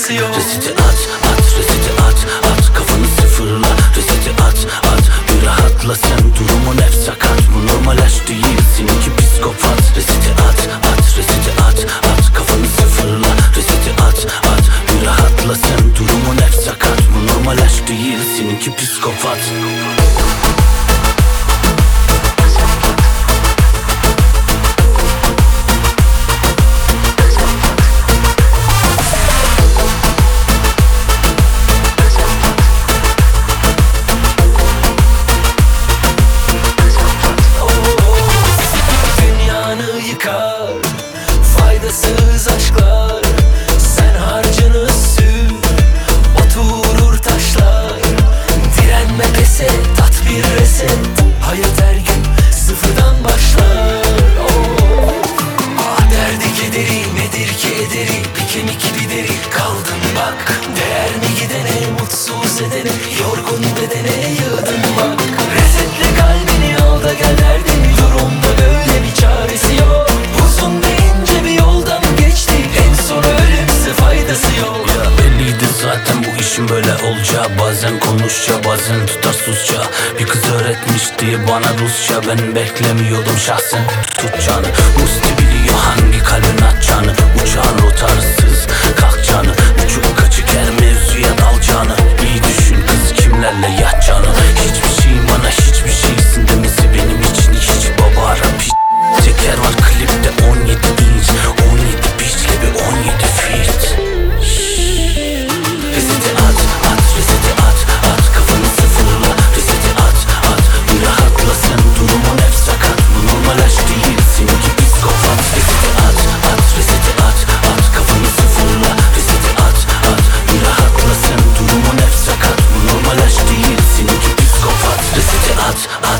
çaresi yok. Reseti at, reseti at, kafanı sıfırla. Reseti at, bir rahatla sen, durumun hep sakat. Bu normal aşk değil, seninki psikopat. Reseti at, reseti at, kafanı sıfırla. Reseti at, bir rahatla sen, durumun hep sakat. Bu normal aşk değil, seninki psikopat. Faydasız aşklar, sen harcını sür, oturur taşlar. Direnme pes et, tat bir reset. Hayat her gün sıfırdan başlar. Derdi kederi nedir ki ederi, bir kemik gibi deri kaldın bak. Değer mi gidene, mutsuz edene, yorgun bedene yığdın bak. Resetle kalbini, al da gel derdini, durumda böyle bir çaresi yok. Uzun deyince bir yoldan geçti, en son ölümse faydası yok. Ya belliydi zaten bu işin böyle olacağı. Bazen konuşça, bazen tutarsızca. Bir kız öğretmişti bana Rusça, ben beklemiyordum şahsen tutacağını. Musti biliyor hangi kalbin atacağını. Uçağın rotarsız kalkacağını, uçup kaçık her mevzuya dalacağını. İyi düşün kız kimlerle yatacağını. Hiçbir şeyin bana hiçbir şeysin demesi benim için hiç baba Arap hiç. Teker var klipte 17 inç, 17 biçle bir 17 feet. Reseti at, reseti at, kafanı sıfırla. Reseti at, bir rahatla sen, durumun hep sakat. Bu normal aşk değil, seninki psikopat. Reseti at, reseti at, kafanı sıfırla. Reseti at, bir rahatla sen, durumun hep sakat. Bu normal aşk değil, seninki psikopat. Reseti at,